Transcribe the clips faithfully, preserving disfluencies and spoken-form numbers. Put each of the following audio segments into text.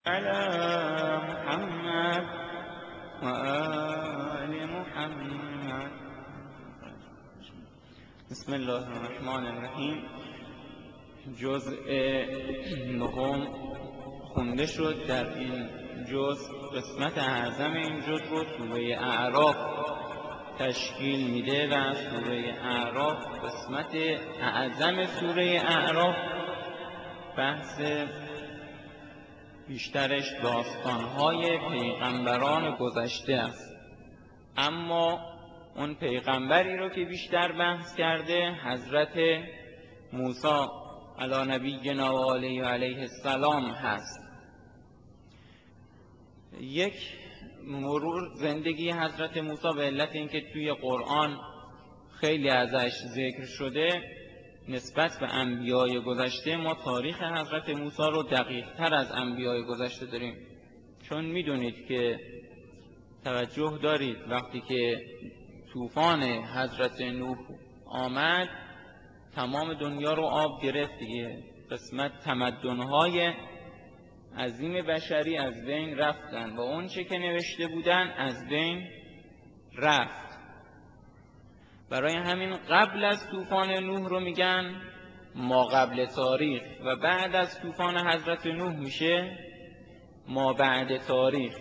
على محمد و آل محمد. بسم الله الرحمن الرحیم. جزء نهم خونده شد. در این جزء قسمت اعظم این جزء رو سوره اعراف تشکیل میده و سوره اعراف قسمت اعظم سوره اعراف بحث بیشترش داستان‌های پیغمبران گذشته است. اما اون پیغمبری رو که بیشتر بحث کرده حضرت موسی علی نبینا و علیه و علیه السلام هست. یک مرور زندگی حضرت موسی به علت اینکه توی قرآن خیلی ازش ذکر شده، نسبت به انبیای گذشته ما تاریخ حضرت موسی رو دقیق تر از انبیای گذشته داریم، چون میدونید که توجه دارید وقتی که طوفان حضرت نوح آمد تمام دنیا رو آب گرفت دیگه. قسمت تمدن‌های عظیم بشری از بین رفتن و اون چه که نوشته بودن از بین رفت. برای همین قبل از طوفان نوح رو میگن ما قبل تاریخ و بعد از طوفان حضرت نوح میشه ما بعد تاریخ.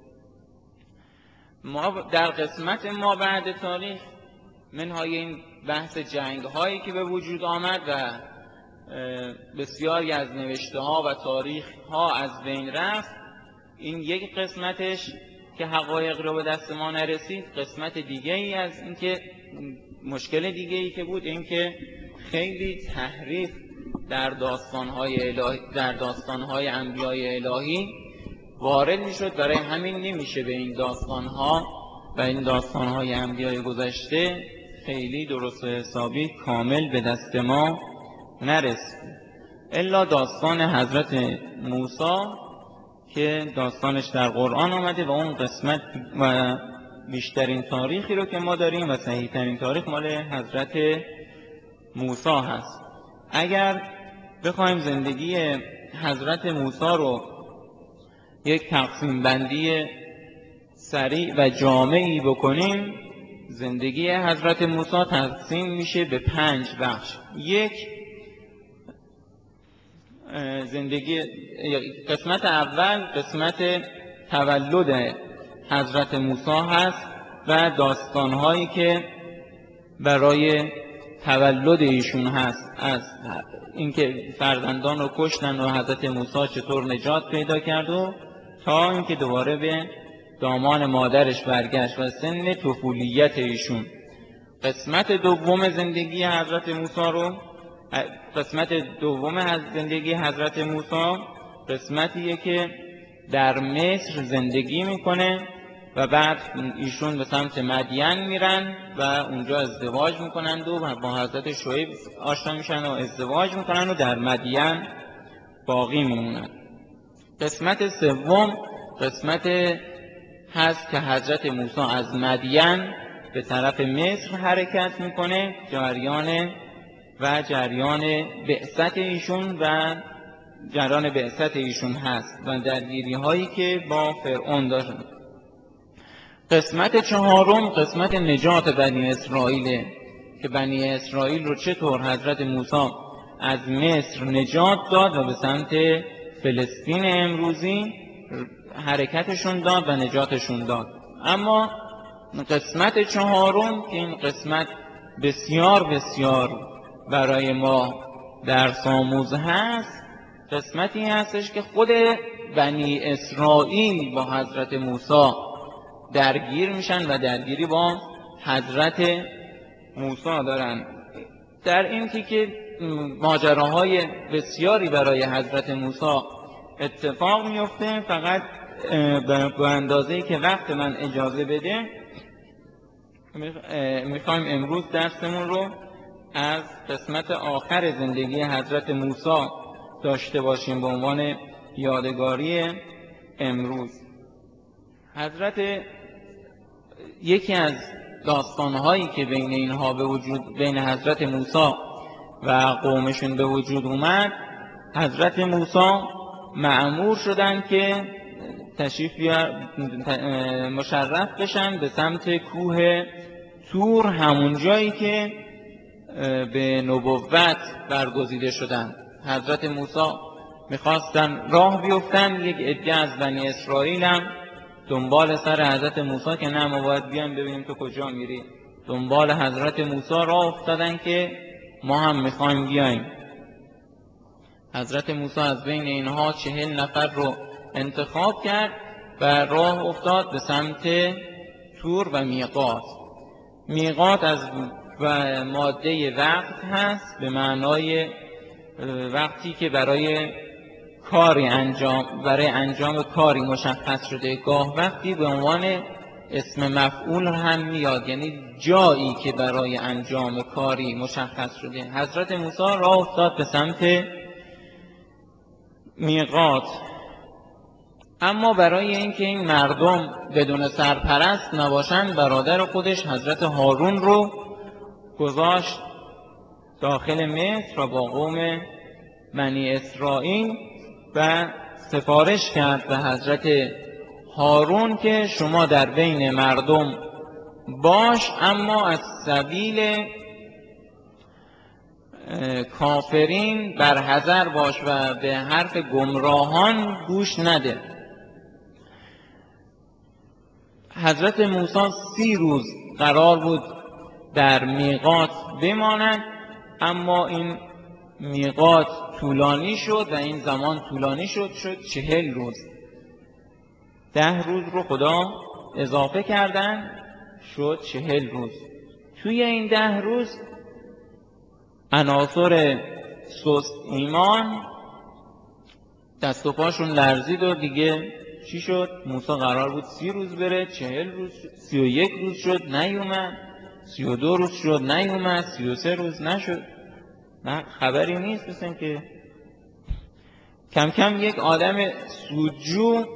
ما در قسمت ما بعد تاریخ منهای این بحث جنگ هایی که به وجود آمد و بسیاری از نوشته ها و تاریخ ها از بین رفت، این یک قسمتش که حقایق رو به دست ما نرسید. قسمت دیگه ای از این که مشکل دیگه ای که بود این که خیلی تحریف در داستان‌های الهی در داستان‌های انبیای الهی وارد میشد. برای همین نمیشه به این داستان‌ها و این داستان‌های انبیای گذشته خیلی درست و حسابی کامل به دست ما نرسید، الا داستان حضرت موسی که داستانش در قرآن آمده و اون قسمت و بیشترین تاریخی رو که ما داریم و صحیح ترین تاریخ مال حضرت موسی هست. اگر بخوایم زندگی حضرت موسی رو یک تقسیم بندی سریع و جامعی بکنیم، زندگی حضرت موسی تقسیم میشه به پنج بخش. یک، زندگی قسمت اول قسمت تولد حضرت موسی هست و داستانهایی که برای تولد ایشون هست، از اینکه فرزندان رو کشتن و حضرت موسی چطور نجات پیدا کرد و تا اینکه دوباره به دامان مادرش برگشت و سن طفولیت ایشون. قسمت دوم زندگی حضرت موسی رو قسمت دوم از زندگی حضرت موسی قسمتیه که در مصر زندگی میکنه و بعد ایشون به سمت مدین میرن و اونجا ازدواج میکنند و با حضرت شعیب آشنا میشن و ازدواج میکنن و در مدین باقی میمونن. قسمت سوم قسمت هست که حضرت موسی از مدین به طرف مصر حرکت میکنه، جریان و جریان بعثت ایشون و جریان بعثت ایشون هست و درگیری هایی که با فرعون داشتن. قسمت چهارم قسمت نجات بنی اسرائیل که بنی اسرائیل رو چطور حضرت موسی از مصر نجات داد و به سمت فلسطین امروزی حرکتشون داد و نجاتشون داد. اما قسمت چهارم که این قسمت بسیار بسیار برای ما درس آموز هست، قسمتی هستش که خود بنی اسرائیل با حضرت موسی درگیر میشن و درگیری با حضرت موسی دارن. در این که که ماجراهای بسیاری برای حضرت موسی اتفاق میفته. فقط به اندازه‌ای که وقت من اجازه بده میخوایم امروز درسمون رو از قسمت آخر زندگی حضرت موسی داشته باشیم به عنوان یادگاری امروز. حضرت یکی از داستانهایی که بین اینها به وجود بین حضرت موسی و قومشون به وجود اومد، حضرت موسی مأمور شدن که تشریف مشرف بشن به سمت کوه طور، همون جایی که به نبوت برگزیده شدن. حضرت موسی میخواستن راه بیفتن، یک عده از بنی اسرائیل هم دنبال سر حضرت موسی که نه ما باید بیان ببینیم تو کجا میری، دنبال حضرت موسی راه افتادن که ما هم میخوایم بیایم. حضرت موسی از بین اینها چهل نفر رو انتخاب کرد و راه افتاد به سمت طور و میقات. میقات از ماده وقت هست، به معنای وقتی که برای کاری انجام برای انجام کاری مشخص شده. گاه وقتی به عنوان اسم مفعول هم میاد، یعنی جایی که برای انجام کاری مشخص شده. حضرت موسی راه افتاد به سمت میقات، اما برای اینکه این مردم بدون سرپرست نباشند، برادر خودش حضرت هارون رو گذاشت داخل مصر و با قوم بنی اسرائیل و سفارش کرد به حضرت هارون که شما در بین مردم باش، اما از سبیل کافرین برحذر باش و به حرف گمراهان گوش نده. حضرت موسی سی روز قرار بود در میقات بمانند، اما این میقات طولانی شد و این زمان طولانی شد شد چهل روز. ده روز رو خدا اضافه کردن شد چهل روز. توی این ده روز عناصر سست ایمان دست و پاشون لرزید و دیگه چی شد؟ موسی قرار بود سی روز بره، چهل روز شد، سی و یک روز شد نیومد، سی و دو روز شد نیومد، سی و سه روز نشد. نه خبری نیست. مثل که کم کم یک آدم سودجو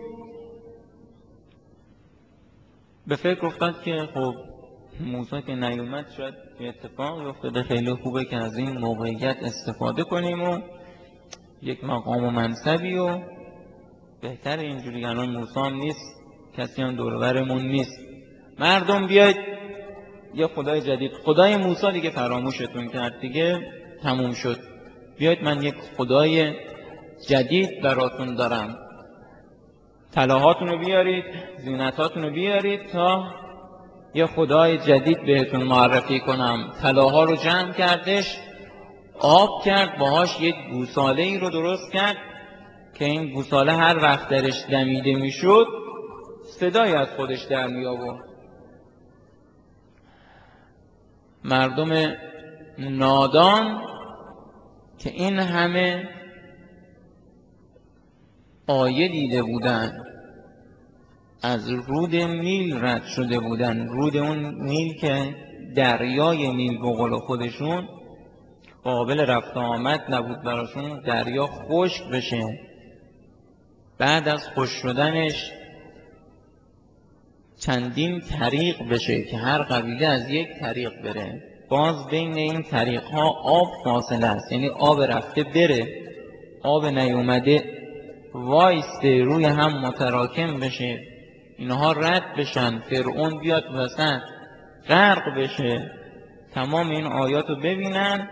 به فکر افتاد که خب موسی که نیومد شاید اتفاق افتاده، خیلی خوبه که از این موقعیت استفاده کنیم و یک مقام و منصبی و بهتر اینجوری. الان موسی هم نیست، کسی هم دور و برمون نیست، مردم بیاید یه خدای جدید. خدای موسی دیگه فراموشتون کرد، دیگه تموم شد. بیاید من یک خدای جدید براتون دارم، طلاهاتون رو بیارید، زینتاتون رو بیارید تا یه خدای جدید بهتون معرفی کنم. طلاها رو جمع کردش، آب کرد، باهاش یک گوساله ای رو درست کرد که این گوساله هر وقت درش دمیده میشد صدایی از خودش در می آورد. مردم نادان که این همه آیه دیده بودن، از رود نیل رد شده بودن، رود اون نیل که دریای نیل به قول خودشون قابل رفت آمد نبود براشون، دریا خشک بشه، بعد از خشک شدنش چندین طریق بشه که هر قبیله از یک طریق بره، باز بین این طریق ها آب فاصله است، یعنی آب رفته بره، آب نیومده وایسته روی هم متراکم بشه، اینها رد بشن، فرعون بیاد وسط غرق بشه. تمام این آیات رو ببینن،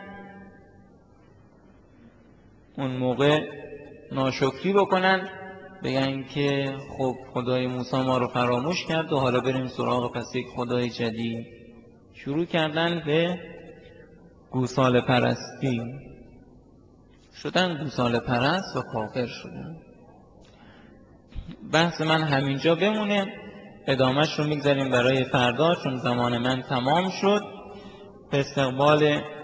اون موقع ناشکری بکنن، بگن که خب خدای موسی ما رو فراموش کرد و حالا بریم سراغ پس یک خدای جدید. شروع کردن به گوساله پرستی، شدن گوساله پرست و کافر شدن. بحث من همینجا بمونه، ادامهش رو میگذاریم برای فردا، چون زمان من تمام شد. به استقبال